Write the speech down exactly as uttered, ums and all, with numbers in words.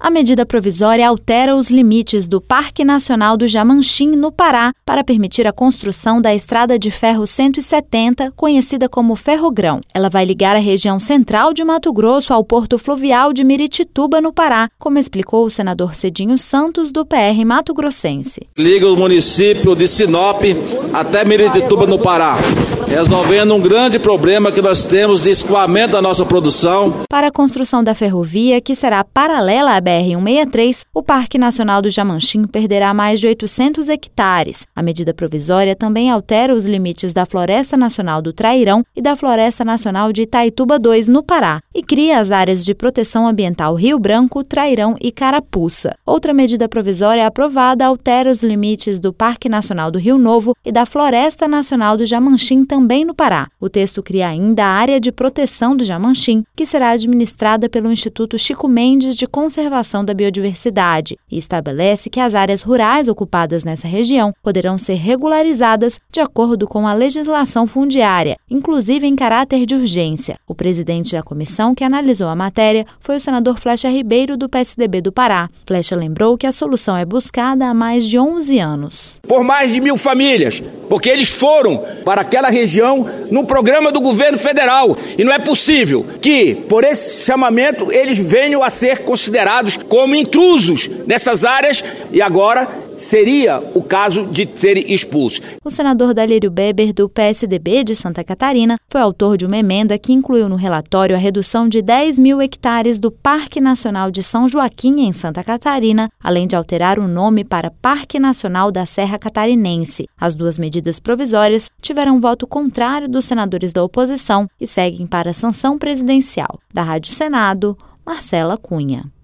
A medida provisória altera os limites do Parque Nacional do Jamanchim, no Pará, para permitir a construção da Estrada de Ferro cento e setenta, conhecida como Ferrogrão. Ela vai ligar a região central de Mato Grosso ao porto fluvial de Miritituba, no Pará, como explicou o senador Cedinho Santos, do P R mato-grossense. Liga o município de Sinop até Miritituba, no Pará, resolvendo um grande problema que nós temos de escoamento da nossa produção. Para a construção da ferrovia, que será paralela à B R cento e sessenta e três, o Parque Nacional do Jamanchim perderá mais de oitocentos hectares. A medida provisória também altera os limites da Floresta Nacional do Trairão e da Floresta Nacional de Itaituba dois, no Pará, e cria as áreas de proteção ambiental Rio Branco, Trairão e Carapuça. Outra medida provisória aprovada altera os limites do Parque Nacional do Rio Novo e da Floresta Nacional do Jamanchim, também no Pará. O texto cria ainda a área de proteção do Jamanchim, que será administrada pelo Instituto Chico Mendes de Conservação da Biodiversidade, e estabelece que as áreas rurais ocupadas nessa região poderão ser regularizadas de acordo com a legislação fundiária, inclusive em caráter de urgência. O presidente da comissão que analisou a matéria foi o senador Flecha Ribeiro, do P S D B do Pará. Flecha lembrou que a solução é buscada há mais de onze anos. Por mais de mil famílias, porque eles foram para aquela região no programa do governo federal, e não é possível que, por esse chamamento, eles venham a ser considerados como intrusos nessas áreas, e agora seria o caso de serem expulsos. O senador Dalírio Beber, do P S D B de Santa Catarina, foi autor de uma emenda que incluiu no relatório a redução de dez mil hectares do Parque Nacional de São Joaquim, em Santa Catarina, além de alterar o nome para Parque Nacional da Serra Catarinense. As duas medidas provisórias tiveram voto contrário dos senadores da oposição e seguem para a sanção presidencial. Da Rádio Senado, Marcela Cunha.